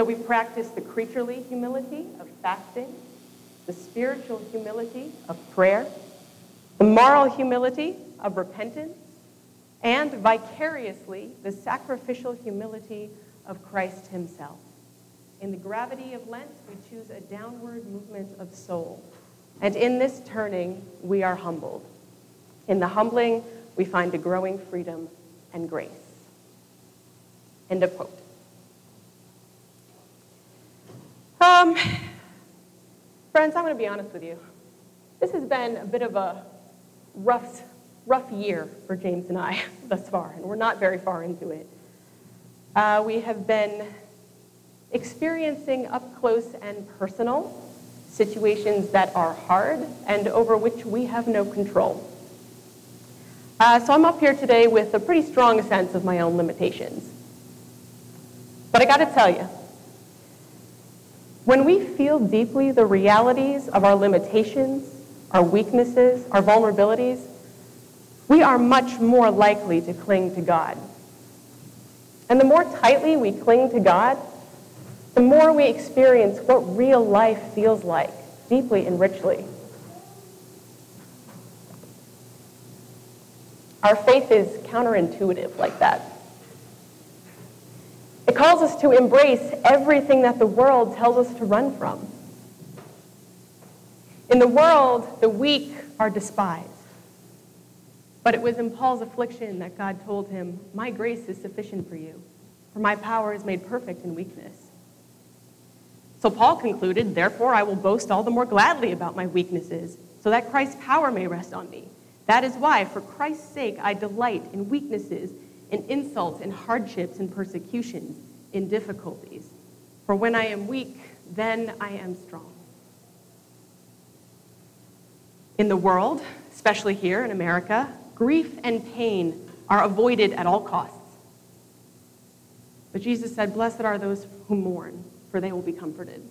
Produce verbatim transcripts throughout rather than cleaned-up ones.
So we practice the creaturely humility of fasting, the spiritual humility of prayer, the moral humility of repentance, and vicariously the sacrificial humility of Christ himself. In the gravity of Lent, we choose a downward movement of soul. And in this turning, we are humbled. In the humbling, we find a growing freedom and grace. End of quote. Um, friends, I'm going to be honest with you. This has been a bit of a rough, rough year for James and I thus far, and we're not very far into it. Uh, we have been experiencing up close and personal situations that are hard and over which we have no control. Uh, so I'm up here today with a pretty strong sense of my own limitations. But I got to tell you, when we feel deeply the realities of our limitations, our weaknesses, our vulnerabilities, we are much more likely to cling to God. And the more tightly we cling to God, the more we experience what real life feels like, deeply and richly. Our faith is counterintuitive like that. It calls us to embrace everything that the world tells us to run from. In the world, the weak are despised. But it was in Paul's affliction that God told him, "My grace is sufficient for you, for my power is made perfect in weakness." So Paul concluded, "Therefore I will boast all the more gladly about my weaknesses, so that Christ's power may rest on me. That is why, for Christ's sake, I delight in weaknesses, in insults, in hardships, in persecutions, in difficulties. For when I am weak, then I am strong." In the world, especially here in America, grief and pain are avoided at all costs. But Jesus said, "Blessed are those who mourn, for they will be comforted."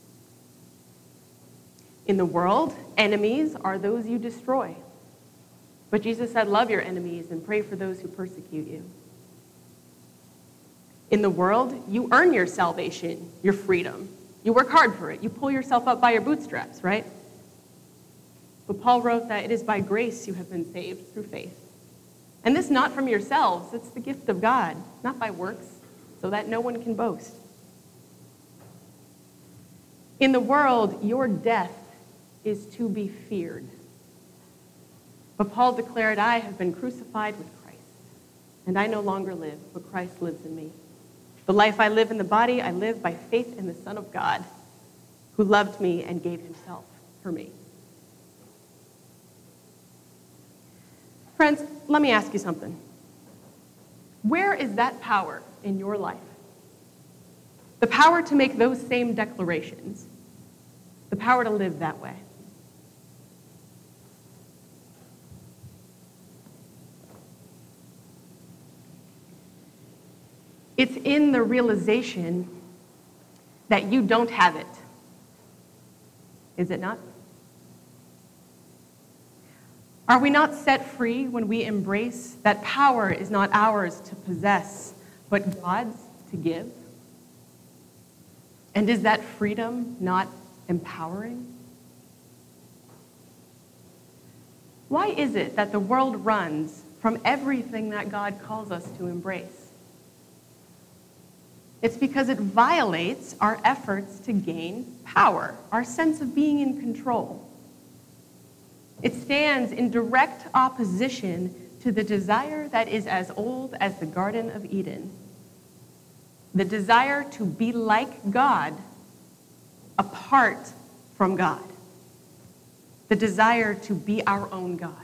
In the world, enemies are those you destroy. But Jesus said, "Love your enemies and pray for those who persecute you." In the world, you earn your salvation, your freedom. You work hard for it. You pull yourself up by your bootstraps, right? But Paul wrote that it is by grace you have been saved through faith. And this not from yourselves, it's the gift of God, not by works, so that no one can boast. In the world, your death is to be feared. But Paul declared, "I have been crucified with Christ, and I no longer live, but Christ lives in me. The life I live in the body, I live by faith in the Son of God, who loved me and gave himself for me." Friends, let me ask you something. Where is that power in your life? The power to make those same declarations. The power to live that way. It's in the realization that you don't have it. Is it not? Are we not set free when we embrace that power is not ours to possess, but God's to give? And is that freedom not empowering? Why is it that the world runs from everything that God calls us to embrace? It's because it violates our efforts to gain power, our sense of being in control. It stands in direct opposition to the desire that is as old as the Garden of Eden. The desire to be like God apart from God. The desire to be our own God.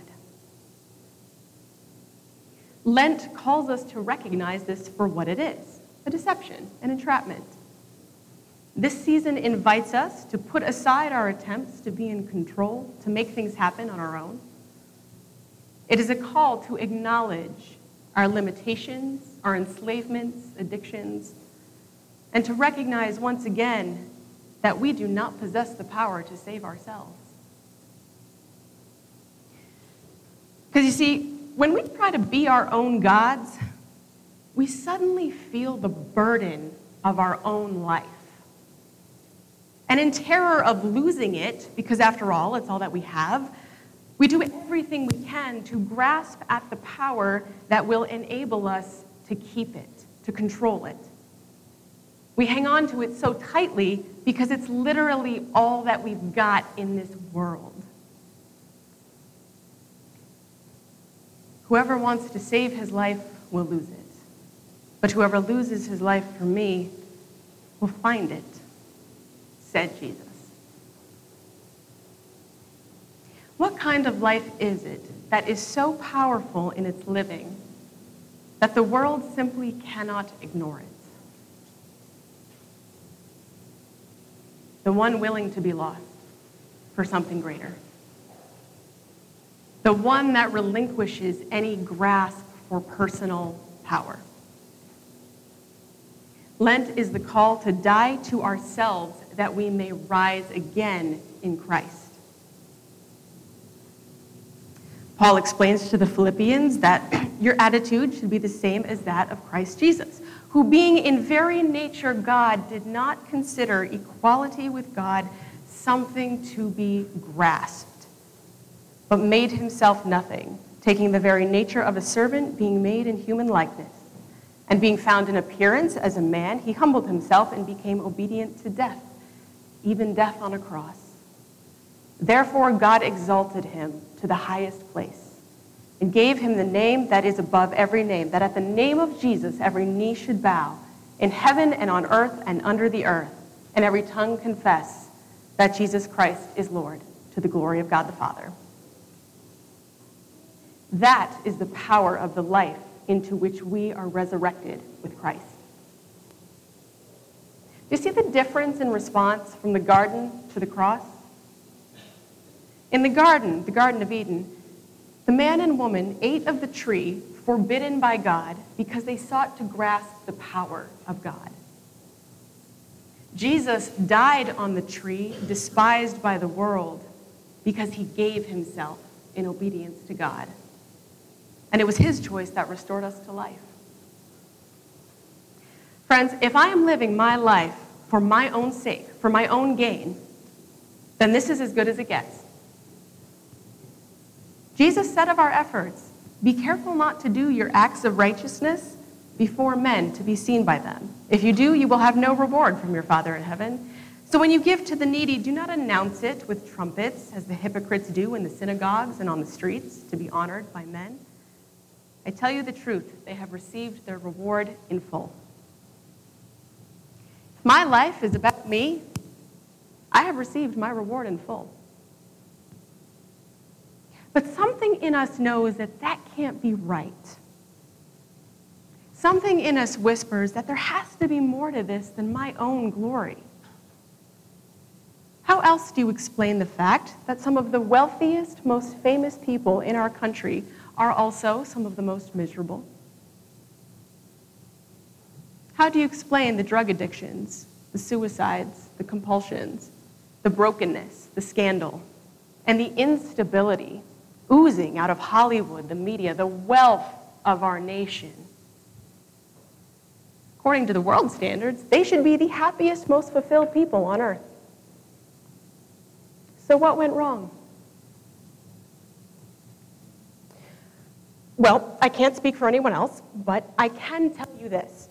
Lent calls us to recognize this for what it is, a deception, an entrapment. This season invites us to put aside our attempts to be in control, to make things happen on our own. It is a call to acknowledge our limitations, our enslavements, addictions, and to recognize once again that we do not possess the power to save ourselves. Because you see, when we try to be our own gods, we suddenly feel the burden of our own life. And in terror of losing it, because after all, it's all that we have, we do everything we can to grasp at the power that will enable us to keep it, to control it. We hang on to it so tightly because it's literally all that we've got in this world. Whoever wants to save his life will lose it. But whoever loses his life for me will find it, said Jesus. What kind of life is it that is so powerful in its living that the world simply cannot ignore it? The one willing to be lost for something greater. The one that relinquishes any grasp for personal power. Lent is the call to die to ourselves that we may rise again in Christ. Paul explains to the Philippians that your attitude should be the same as that of Christ Jesus, who being in very nature God did not consider equality with God something to be grasped, but made himself nothing, taking the very nature of a servant, being made in human likeness. And being found in appearance as a man, he humbled himself and became obedient to death, even death on a cross. Therefore God exalted him to the highest place and gave him the name that is above every name, that at the name of Jesus every knee should bow, in heaven and on earth and under the earth, and every tongue confess that Jesus Christ is Lord, to the glory of God the Father. That is the power of the life into which we are resurrected with Christ. Do you see the difference in response from the garden to the cross? In the garden, the Garden of Eden, the man and woman ate of the tree forbidden by God because they sought to grasp the power of God. Jesus died on the tree, despised by the world, because he gave himself in obedience to God. And it was his choice that restored us to life. Friends, if I am living my life for my own sake, for my own gain, then this is as good as it gets. Jesus said of our efforts, be careful not to do your acts of righteousness before men to be seen by them. If you do, you will have no reward from your Father in heaven. So when you give to the needy, do not announce it with trumpets, as the hypocrites do in the synagogues and on the streets, to be honored by men. I tell you the truth, they have received their reward in full. If my life is about me, I have received my reward in full. But something in us knows that that can't be right. Something in us whispers that there has to be more to this than my own glory. How else do you explain the fact that some of the wealthiest, most famous people in our country are also some of the most miserable? How do you explain the drug addictions, the suicides, the compulsions, the brokenness, the scandal, and the instability oozing out of Hollywood, the media, the wealth of our nation? According to the world standards, they should be the happiest, most fulfilled people on earth. So what went wrong? Well, I can't speak for anyone else, but I can tell you this.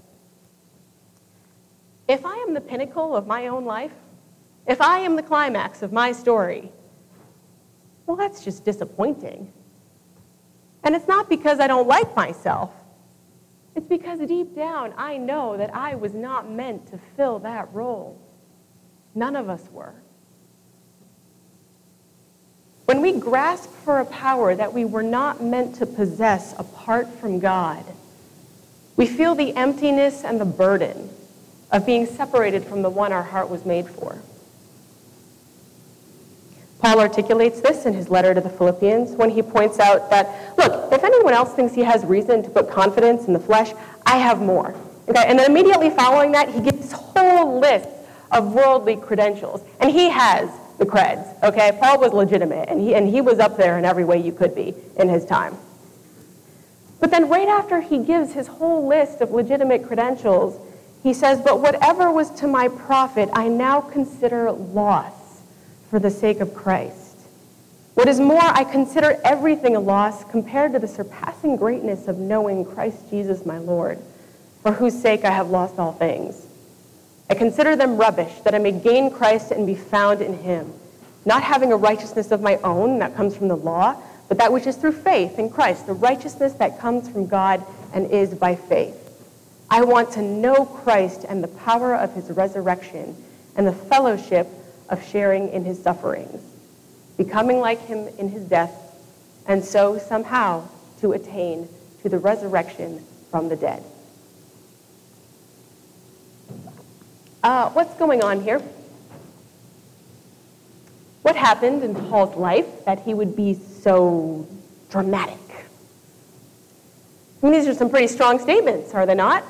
If I am the pinnacle of my own life, if I am the climax of my story, well, that's just disappointing. And it's not because I don't like myself. It's because deep down, I know that I was not meant to fill that role. None of us were. When we grasp for a power that we were not meant to possess apart from God, we feel the emptiness and the burden of being separated from the one our heart was made for. Paul articulates this in his letter to the Philippians when he points out that, look, if anyone else thinks he has reason to put confidence in the flesh, I have more. Okay? And then immediately following that, he gives this whole list of worldly credentials. And he has the creds, okay? Paul was legitimate, and he, and he was up there in every way you could be in his time. But then right after he gives his whole list of legitimate credentials, He says, "But whatever was to my profit, I now consider loss for the sake of Christ. What is more, I consider everything a loss compared to the surpassing greatness of knowing Christ Jesus my Lord, for whose sake I have lost all things. I consider them rubbish, that I may gain Christ and be found in him, not having a righteousness of my own that comes from the law, but that which is through faith in Christ, the righteousness that comes from God and is by faith. I want to know Christ and the power of his resurrection and the fellowship of sharing in his sufferings, becoming like him in his death, and so somehow to attain to the resurrection from the dead." Uh, what's going on here? What happened in Paul's life that he would be so dramatic? I mean, these are some pretty strong statements, are they not?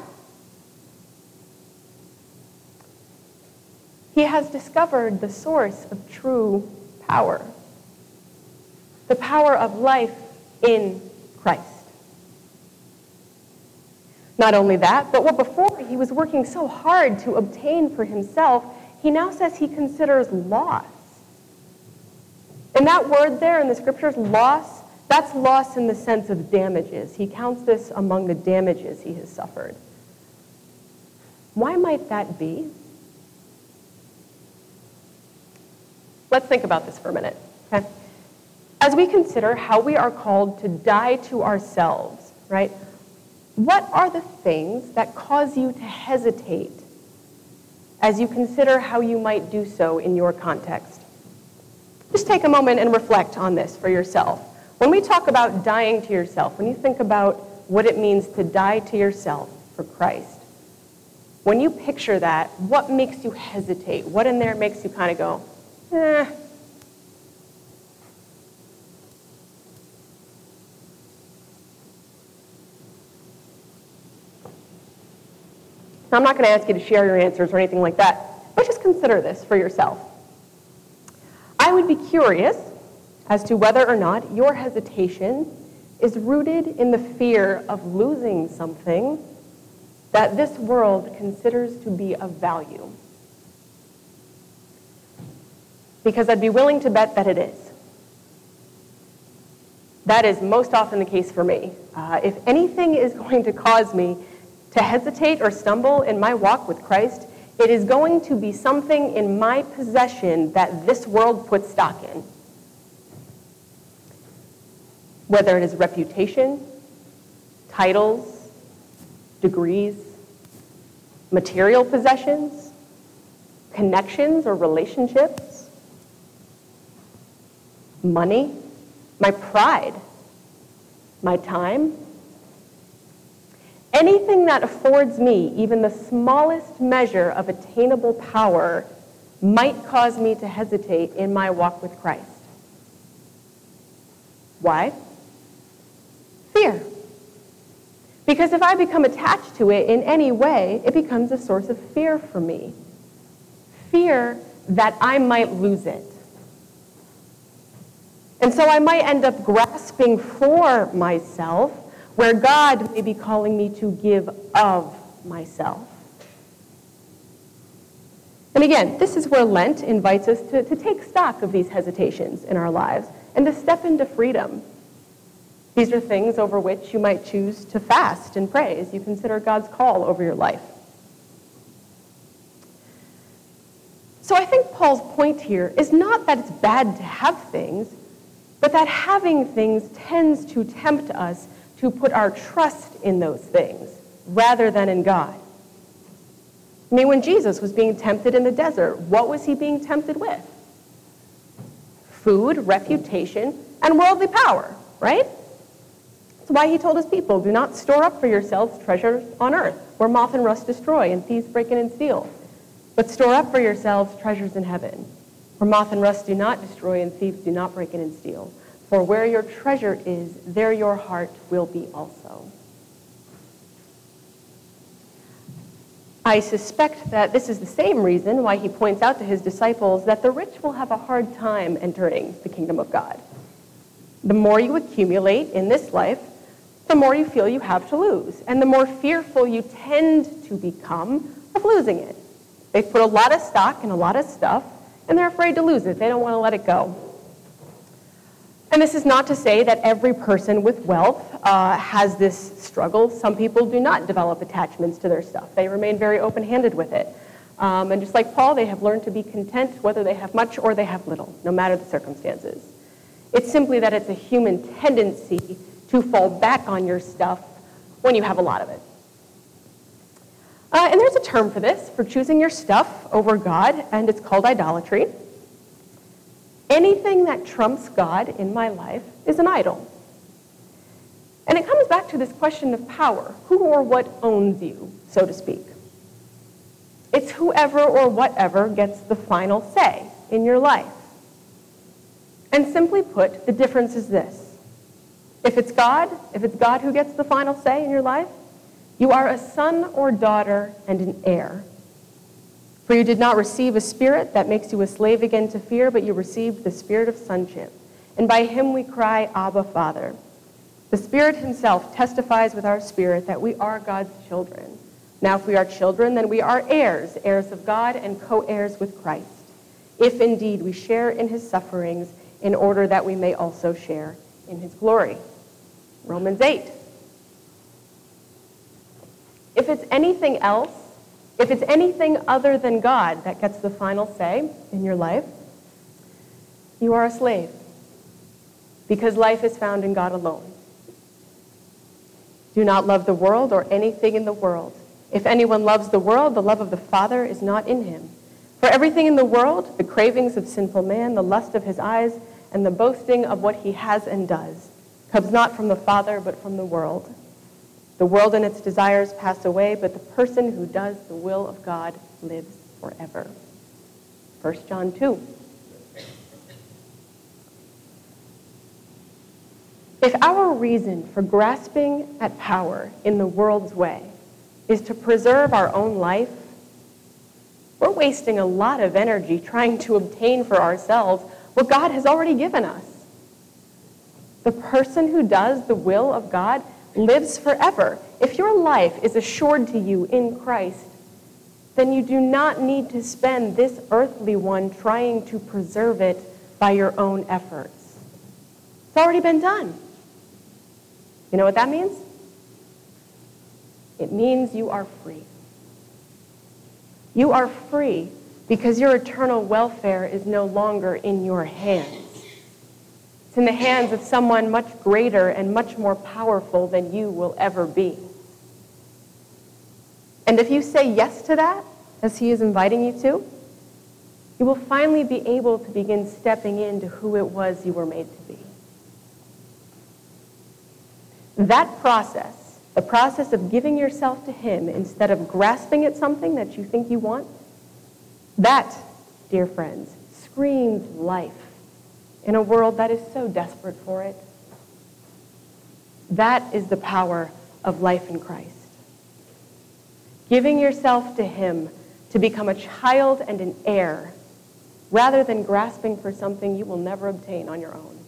He has discovered the source of true power, the power of life in Christ. Not only that, but what before he was working so hard to obtain for himself, he now says he considers loss. And that word there in the scriptures, loss, that's loss in the sense of damages. He counts this among the damages he has suffered. Why might that be? Let's think about this for a minute. Okay? As we consider how we are called to die to ourselves, right? What are the things that cause you to hesitate as you consider how you might do so in your context? Just take a moment and reflect on this for yourself. When we talk about dying to yourself, when you think about what it means to die to yourself for Christ, when you picture that, what makes you hesitate? What in there makes you kind of go, eh? Now, I'm not going to ask you to share your answers or anything like that, but just consider this for yourself. I would be curious as to whether or not your hesitation is rooted in the fear of losing something that this world considers to be of value. Because I'd be willing to bet that it is. That is most often the case for me. Uh, if anything is going to cause me to hesitate or stumble in my walk with Christ, it is going to be something in my possession that this world puts stock in. Whether it is reputation, titles, degrees, material possessions, connections or relationships, money, my pride, my time. Anything that affords me even the smallest measure of attainable power might cause me to hesitate in my walk with Christ. Why? Fear. Because if I become attached to it in any way, it becomes a source of fear for me. Fear that I might lose it. And so I might end up grasping for myself where God may be calling me to give of myself. And again, this is where Lent invites us to, to take stock of these hesitations in our lives and to step into freedom. These are things over which you might choose to fast and pray as you consider God's call over your life. So I think Paul's point here is not that it's bad to have things, but that having things tends to tempt us to put our trust in those things rather than in God. I mean, when Jesus was being tempted in the desert, what was he being tempted with? Food, reputation, and worldly power, right? That's why he told his people, do not store up for yourselves treasures on earth, where moth and rust destroy and thieves break in and steal. But store up for yourselves treasures in heaven, where moth and rust do not destroy and thieves do not break in and steal. For where your treasure is, there your heart will be also. I suspect that this is the same reason why he points out to his disciples that the rich will have a hard time entering the kingdom of God. The more you accumulate in this life, the more you feel you have to lose, and the more fearful you tend to become of losing it. They've put a lot of stock in a lot of stuff, and they're afraid to lose it. They don't want to let it go. And this is not to say that every person with wealth uh, has this struggle. Some people do not develop attachments to their stuff. They remain very open-handed with it. Um, and just like Paul, they have learned to be content whether they have much or they have little, no matter the circumstances. It's simply that it's a human tendency to fall back on your stuff when you have a lot of it. Uh, and there's a term for this, for choosing your stuff over God, and it's called idolatry. Anything that trumps God in my life is an idol. And it comes back to this question of power. Who or what owns you, so to speak? It's whoever or whatever gets the final say in your life. And simply put, the difference is this. If it's God, if it's God who gets the final say in your life, you are a son or daughter and an heir. For you did not receive a spirit that makes you a slave again to fear, but you received the spirit of sonship. And by him we cry, Abba, Father. The Spirit himself testifies with our spirit that we are God's children. Now if we are children, then we are heirs, heirs of God and co-heirs with Christ, if indeed we share in his sufferings, in order that we may also share in his glory. Romans eight. If it's anything else, if it's anything other than God that gets the final say in your life, you are a slave, because life is found in God alone. Do not love the world or anything in the world. If anyone loves the world, the love of the Father is not in him. For everything in the world, the cravings of sinful man, the lust of his eyes, and the boasting of what he has and does, comes not from the Father, but from the world. The world and its desires pass away, but the person who does the will of God lives forever. First John two. If our reason for grasping at power in the world's way is to preserve our own life, we're wasting a lot of energy trying to obtain for ourselves what God has already given us. The person who does the will of God lives forever. If your life is assured to you in Christ, then you do not need to spend this earthly one trying to preserve it by your own efforts. It's already been done. You know what that means? It means you are free. You are free because your eternal welfare is no longer in your hands. It's in the hands of someone much greater and much more powerful than you will ever be. And if you say yes to that, as he is inviting you to, you will finally be able to begin stepping into who it was you were made to be. That process, the process of giving yourself to him instead of grasping at something that you think you want, that, dear friends, screams life in a world that is so desperate for it. That is the power of life in Christ. Giving yourself to him to become a child and an heir, rather than grasping for something you will never obtain on your own.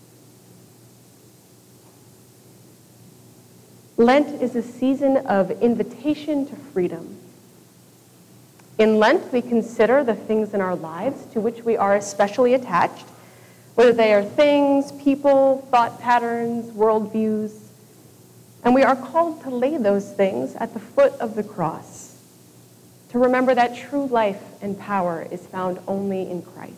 Lent is a season of invitation to freedom. In Lent, we consider the things in our lives to which we are especially attached, whether they are things, people, thought patterns, worldviews, and we are called to lay those things at the foot of the cross, to remember that true life and power is found only in Christ.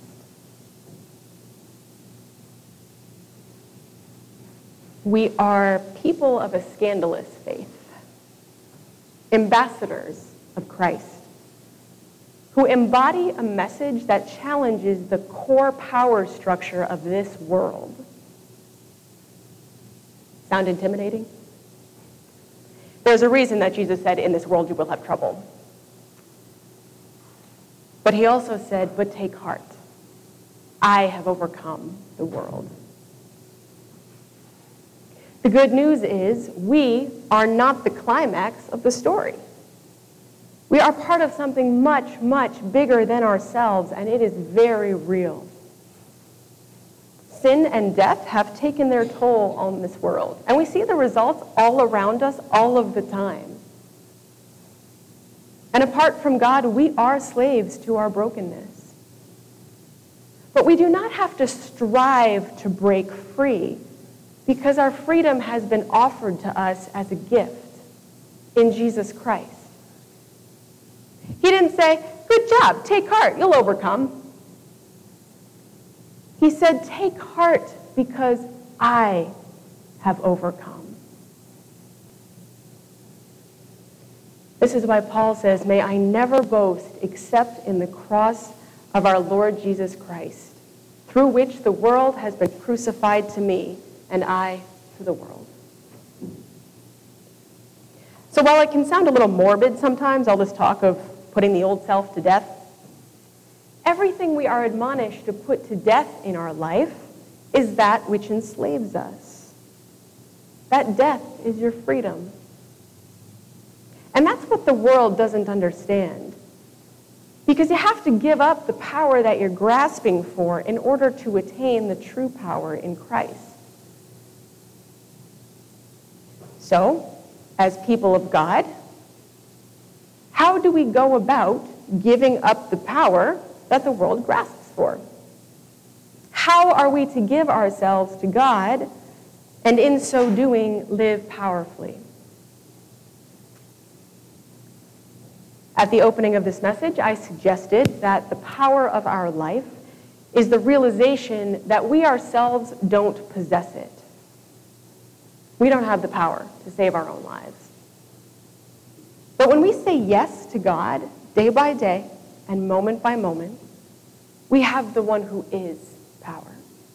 We are people of a scandalous faith, ambassadors of Christ, who embody a message that challenges the core power structure of this world. Sound intimidating? There's a reason that Jesus said, in this world you will have trouble. But he also said, but take heart. I have overcome the world. The good news is we are not the climax of the story. We are part of something much, much bigger than ourselves, and it is very real. Sin and death have taken their toll on this world, and we see the results all around us all of the time. And apart from God, we are slaves to our brokenness. But we do not have to strive to break free, because our freedom has been offered to us as a gift in Jesus Christ. He didn't say, good job, take heart, you'll overcome. He said, take heart because I have overcome. This is why Paul says, may I never boast except in the cross of our Lord Jesus Christ, through which the world has been crucified to me, and I to the world. So while it can sound a little morbid sometimes, all this talk of putting the old self to death, everything we are admonished to put to death in our life is that which enslaves us. That death is your freedom. And that's what the world doesn't understand. Because you have to give up the power that you're grasping for in order to attain the true power in Christ. So, as people of God, how do we go about giving up the power that the world grasps for? How are we to give ourselves to God and in so doing live powerfully? At the opening of this message, I suggested that the power of our life is the realization that we ourselves don't possess it. We don't have the power to save our own lives. But when we say yes to God, day by day and moment by moment, we have the one who is power.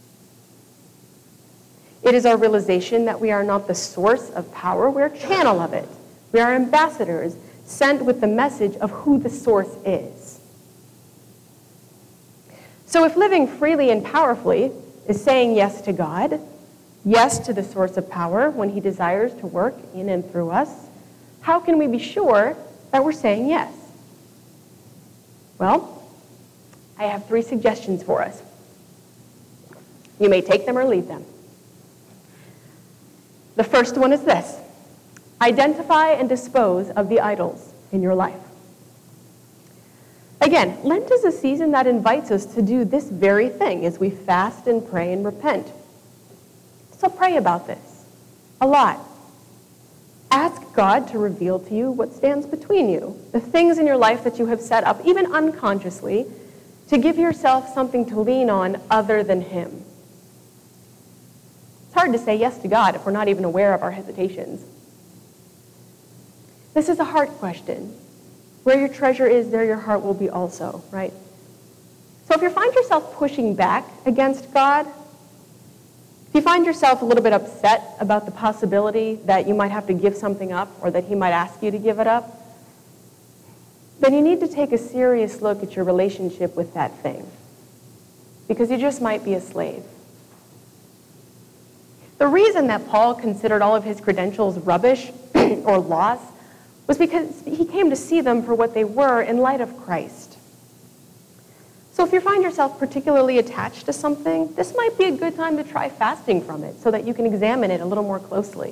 It is our realization that we are not the source of power, we're a channel of it. We are ambassadors sent with the message of who the source is. So if living freely and powerfully is saying yes to God, yes to the source of power when he desires to work in and through us, how can we be sure that we're saying yes? Well, I have three suggestions for us. You may take them or leave them. The first one is this: identify and dispose of the idols in your life. Again, Lent is a season that invites us to do this very thing as we fast and pray and repent. So pray about this a lot. Ask God to reveal to you what stands between you, the things in your life that you have set up, even unconsciously, to give yourself something to lean on other than him. It's hard to say yes to God if we're not even aware of our hesitations. This is a heart question. Where your treasure is, there your heart will be also, right? So if you find yourself pushing back against God, if you find yourself a little bit upset about the possibility that you might have to give something up or that he might ask you to give it up, then you need to take a serious look at your relationship with that thing, because you just might be a slave. The reason that Paul considered all of his credentials rubbish or loss was because he came to see them for what they were in light of Christ. So if you find yourself particularly attached to something, this might be a good time to try fasting from it so that you can examine it a little more closely.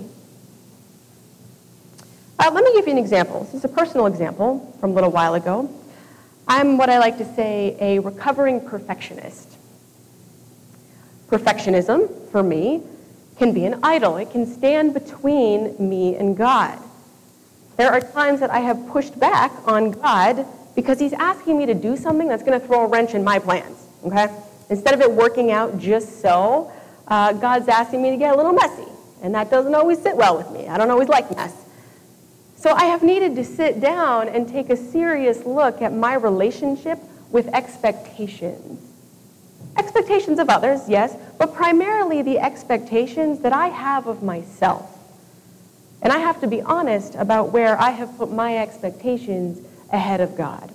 Uh, let me give you an example. This is a personal example from a little while ago. I'm what I like to say a recovering perfectionist. Perfectionism, for me, can be an idol. It can stand between me and God. There are times that I have pushed back on God because he's asking me to do something that's going to throw a wrench in my plans, okay? Instead of it working out just so, uh, God's asking me to get a little messy, and that doesn't always sit well with me. I don't always like mess. So I have needed to sit down and take a serious look at my relationship with expectations. Expectations of others, yes, but primarily the expectations that I have of myself. And I have to be honest about where I have put my expectations ahead of God.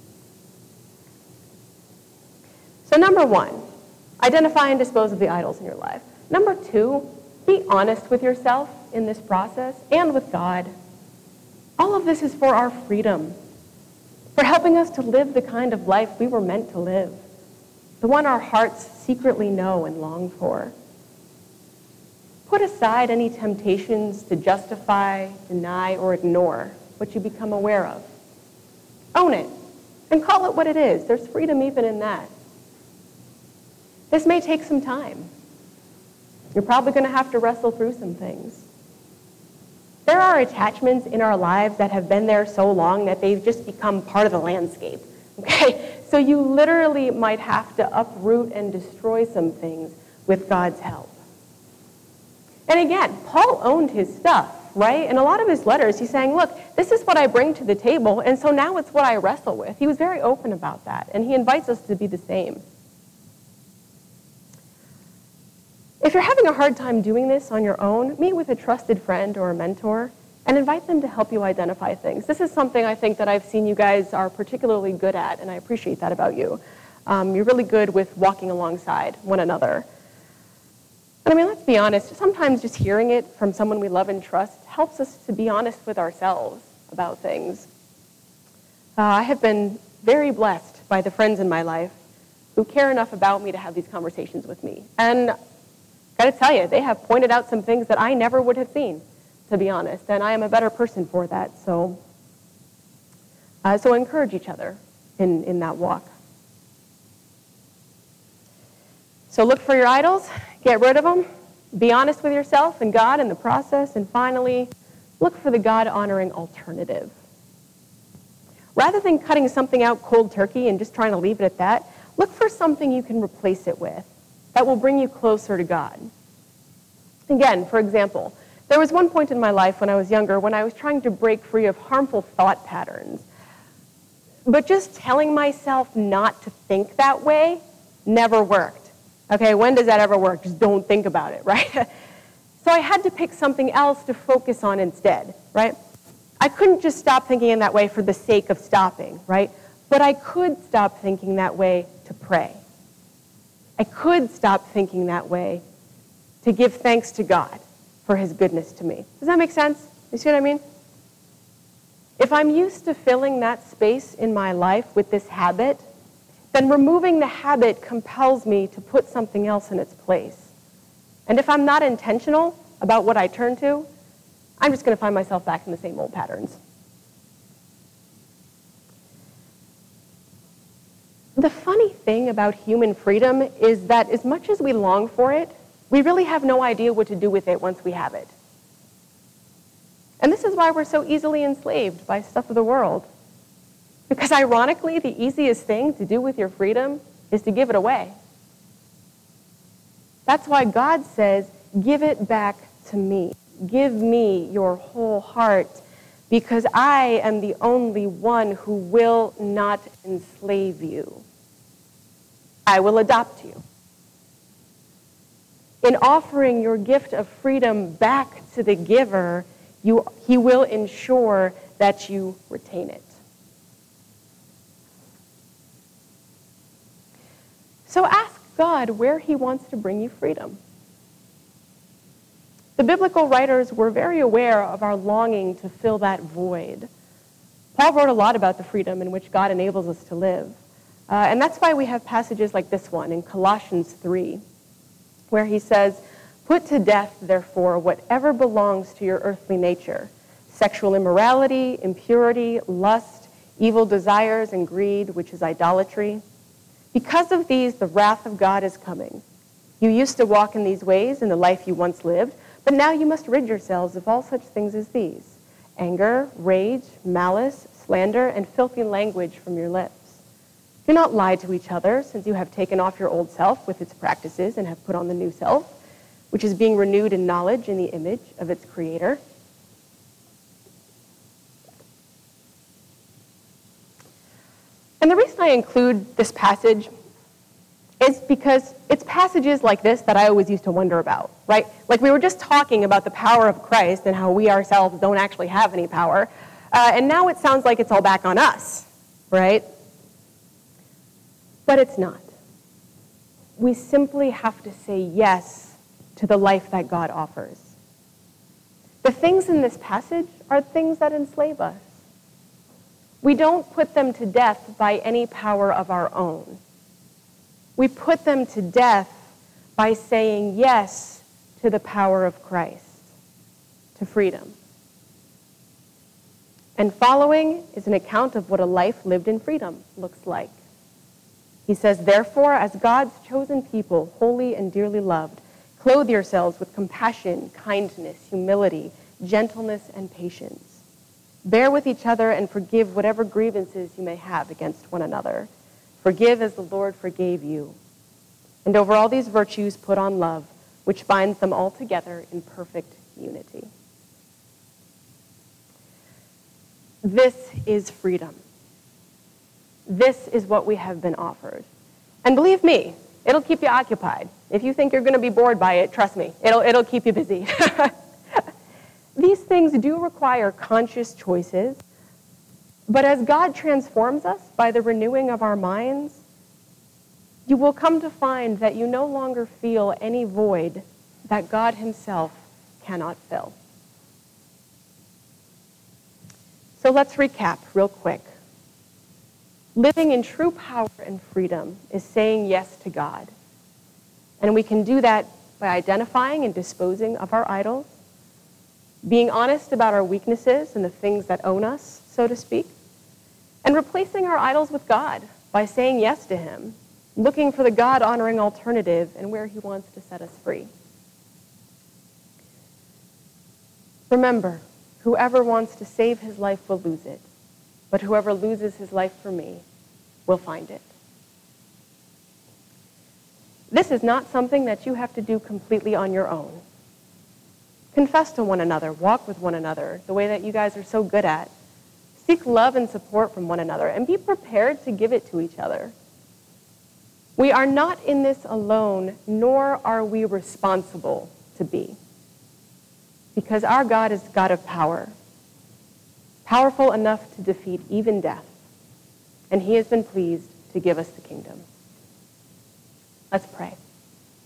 So number one, identify and dispose of the idols in your life. Number two, be honest with yourself in this process and with God. All of this is for our freedom, for helping us to live the kind of life we were meant to live, the one our hearts secretly know and long for. Put aside any temptations to justify, deny, or ignore what you become aware of. Own it and call it what it is. There's freedom even in that. This may take some time. You're probably going to have to wrestle through some things. There are attachments in our lives that have been there so long that they've just become part of the landscape. Okay? So you literally might have to uproot and destroy some things with God's help. And again, Paul owned his stuff, right? In a lot of his letters, he's saying, look, this is what I bring to the table, and so now it's what I wrestle with. He was very open about that, and he invites us to be the same. If you're having a hard time doing this on your own, meet with a trusted friend or a mentor and invite them to help you identify things. This is something I think that I've seen you guys are particularly good at, and I appreciate that about you. Um, you're really good with walking alongside one another. And I mean, let's be honest, sometimes just hearing it from someone we love and trust helps us to be honest with ourselves about things. Uh, I have been very blessed by the friends in my life who care enough about me to have these conversations with me. And got to tell you, they have pointed out some things that I never would have seen, to be honest, and I am a better person for that. So, uh, so encourage each other in, in that walk. So look for your idols, get rid of them, be honest with yourself and God in the process, and finally, look for the God-honoring alternative. Rather than cutting something out cold turkey and just trying to leave it at that, look for something you can replace it with that will bring you closer to God. Again, for example, there was one point in my life when I was younger when I was trying to break free of harmful thought patterns. But just telling myself not to think that way never worked. Okay, when does that ever work? Just don't think about it, right? So I had to pick something else to focus on instead, right? I couldn't just stop thinking in that way for the sake of stopping, right? But I could stop thinking that way to pray. I could stop thinking that way to give thanks to God for his goodness to me. Does that make sense? You see what I mean? If I'm used to filling that space in my life with this habit, then removing the habit compels me to put something else in its place. And if I'm not intentional about what I turn to, I'm just going to find myself back in the same old patterns. The funny thing about human freedom is that as much as we long for it, we really have no idea what to do with it once we have it. And this is why we're so easily enslaved by stuff of the world. Because ironically, the easiest thing to do with your freedom is to give it away. That's why God says, give it back to me. Give me your whole heart, because I am the only one who will not enslave you. I will adopt you. In offering your gift of freedom back to the giver, you, he will ensure that you retain it. So ask God where he wants to bring you freedom. The biblical writers were very aware of our longing to fill that void. Paul wrote a lot about the freedom in which God enables us to live. Uh, and that's why we have passages like this one in Colossians three, where he says, put to death, therefore, whatever belongs to your earthly nature, sexual immorality, impurity, lust, evil desires, and greed, which is idolatry. Because of these, the wrath of God is coming. You used to walk in these ways in the life you once lived, but now you must rid yourselves of all such things as these: anger, rage, malice, slander, and filthy language from your lips. Do not lie to each other, since you have taken off your old self with its practices and have put on the new self, which is being renewed in knowledge in the image of its creator. And the reason I include this passage is because it's passages like this that I always used to wonder about, right? Like we were just talking about the power of Christ and how we ourselves don't actually have any power. Uh, and now it sounds like it's all back on us, right? But it's not. We simply have to say yes to the life that God offers. The things in this passage are things that enslave us. We don't put them to death by any power of our own. We put them to death by saying yes to the power of Christ, to freedom. And following is an account of what a life lived in freedom looks like. He says, therefore, as God's chosen people, holy and dearly loved, clothe yourselves with compassion, kindness, humility, gentleness, and patience. Bear with each other and forgive whatever grievances you may have against one another. Forgive as the Lord forgave you. And over all these virtues put on love, which binds them all together in perfect unity. This is freedom. This is what we have been offered. And believe me, it'll keep you occupied. If you think you're going to be bored by it, trust me, it'll, it'll keep you busy. These things do require conscious choices, but as God transforms us by the renewing of our minds, you will come to find that you no longer feel any void that God himself cannot fill. So let's recap real quick. Living in true power and freedom is saying yes to God. And we can do that by identifying and disposing of our idols, being honest about our weaknesses and the things that own us, so to speak, and replacing our idols with God by saying yes to him, looking for the God-honoring alternative and where he wants to set us free. Remember, whoever wants to save his life will lose it, but whoever loses his life for me will find it. This is not something that you have to do completely on your own. Confess to one another, walk with one another, the way that you guys are so good at. Seek love and support from one another, and be prepared to give it to each other. We are not in this alone, nor are we responsible to be. Because our God is God of power, powerful enough to defeat even death, and he has been pleased to give us the kingdom. Let's pray.